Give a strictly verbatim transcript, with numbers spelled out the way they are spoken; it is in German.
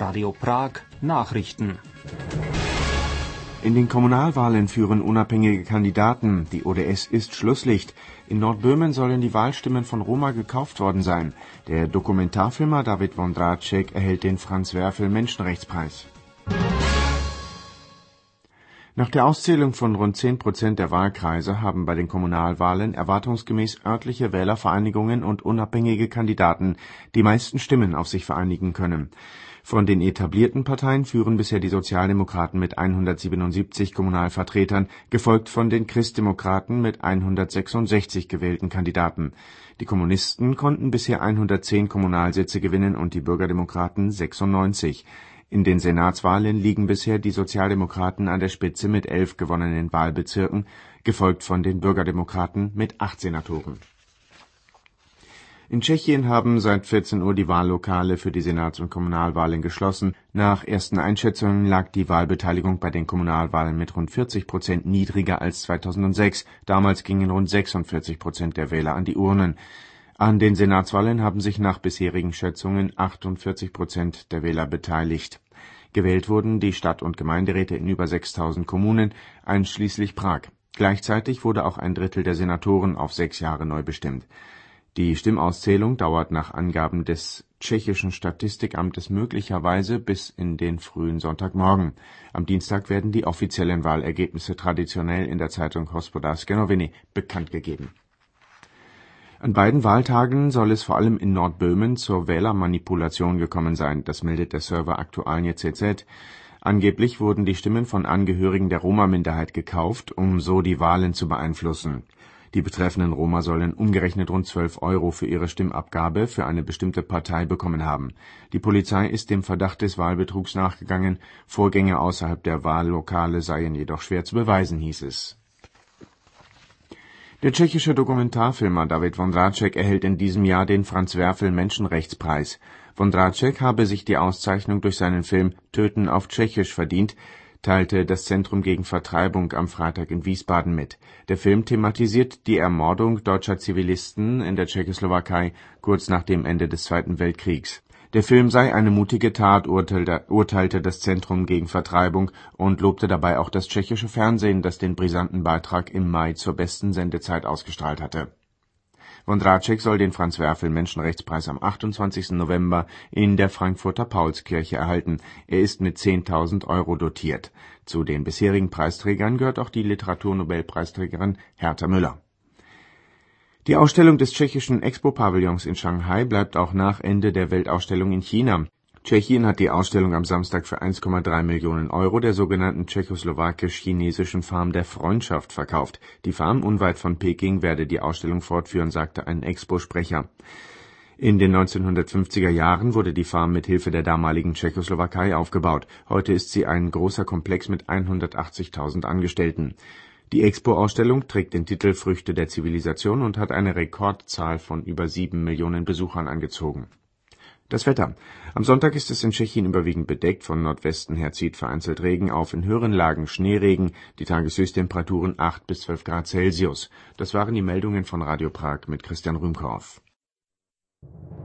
Radio Prag Nachrichten. In den Kommunalwahlen führen unabhängige Kandidaten. Die O D S ist Schlusslicht. In Nordböhmen sollen die Wahlstimmen von Roma gekauft worden sein. Der Dokumentarfilmer David Vondráček erhält den Franz-Werfel-Menschenrechtspreis. Nach der Auszählung von rund zehn Prozent der Wahlkreise haben bei den Kommunalwahlen erwartungsgemäß örtliche Wählervereinigungen und unabhängige Kandidaten die meisten Stimmen auf sich vereinigen können. Von den etablierten Parteien führen bisher die Sozialdemokraten mit hundertsiebenundsiebzig Kommunalvertretern, gefolgt von den Christdemokraten mit hundertsechsundsechzig gewählten Kandidaten. Die Kommunisten konnten bisher hundertzehn Kommunalsitze gewinnen und die Bürgerdemokraten sechsundneunzig. In den Senatswahlen liegen bisher die Sozialdemokraten an der Spitze mit elf gewonnenen Wahlbezirken, gefolgt von den Bürgerdemokraten mit acht Senatoren. In Tschechien haben seit vierzehn Uhr die Wahllokale für die Senats- und Kommunalwahlen geschlossen. Nach ersten Einschätzungen lag die Wahlbeteiligung bei den Kommunalwahlen mit rund vierzig Prozent niedriger als zweitausendsechs. Damals gingen rund sechsundvierzig Prozent der Wähler an die Urnen. An den Senatswahlen haben sich nach bisherigen Schätzungen achtundvierzig Prozent der Wähler beteiligt. Gewählt wurden die Stadt- und Gemeinderäte in über sechstausend Kommunen, einschließlich Prag. Gleichzeitig wurde auch ein Drittel der Senatoren auf sechs Jahre neu bestimmt. Die Stimmauszählung dauert nach Angaben des tschechischen Statistikamtes möglicherweise bis in den frühen Sonntagmorgen. Am Dienstag werden die offiziellen Wahlergebnisse traditionell in der Zeitung Hospodářské noviny bekannt gegeben. An beiden Wahltagen soll es vor allem in Nordböhmen zur Wählermanipulation gekommen sein, das meldet der Server Aktualnie Punkt C Z. Angeblich wurden die Stimmen von Angehörigen der Roma-Minderheit gekauft, um so die Wahlen zu beeinflussen. Die betreffenden Roma sollen umgerechnet rund zwölf Euro für ihre Stimmabgabe für eine bestimmte Partei bekommen haben. Die Polizei ist dem Verdacht des Wahlbetrugs nachgegangen. Vorgänge außerhalb der Wahllokale seien jedoch schwer zu beweisen, hieß es. Der tschechische Dokumentarfilmer David Vondráček erhält in diesem Jahr den Franz-Werfel-Menschenrechtspreis. Vondráček habe sich die Auszeichnung durch seinen Film Töten auf Tschechisch verdient, teilte das Zentrum gegen Vertreibung am Freitag in Wiesbaden mit. Der Film thematisiert die Ermordung deutscher Zivilisten in der Tschechoslowakei kurz nach dem Ende des Zweiten Weltkriegs. Der Film sei eine mutige Tat, urteilte, urteilte das Zentrum gegen Vertreibung und lobte dabei auch das tschechische Fernsehen, das den brisanten Beitrag im Mai zur besten Sendezeit ausgestrahlt hatte. Vondráček soll den Franz-Werfel-Menschenrechtspreis am achtundzwanzigsten November in der Frankfurter Paulskirche erhalten. Er ist mit zehntausend Euro dotiert. Zu den bisherigen Preisträgern gehört auch die Literaturnobelpreisträgerin Herta Müller. Die Ausstellung des tschechischen Expo-Pavillons in Shanghai bleibt auch nach Ende der Weltausstellung in China. Tschechien hat die Ausstellung am Samstag für eins Komma drei Millionen Euro der sogenannten tschechoslowakisch-chinesischen Farm der Freundschaft verkauft. Die Farm unweit von Peking werde die Ausstellung fortführen, sagte ein Expo-Sprecher. In den neunzehnhundertfünfziger Jahren wurde die Farm mit Hilfe der damaligen Tschechoslowakei aufgebaut. Heute ist sie ein großer Komplex mit hundertachtzigtausend Angestellten. Die Expo-Ausstellung trägt den Titel Früchte der Zivilisation und hat eine Rekordzahl von über sieben Millionen Besuchern angezogen. Das Wetter. Am Sonntag ist es in Tschechien überwiegend bedeckt, von Nordwesten her zieht vereinzelt Regen auf, in höheren Lagen Schneeregen, die Tageshöchsttemperaturen acht bis zwölf Grad Celsius. Das waren die Meldungen von Radio Prag mit Christian Rühmkorff.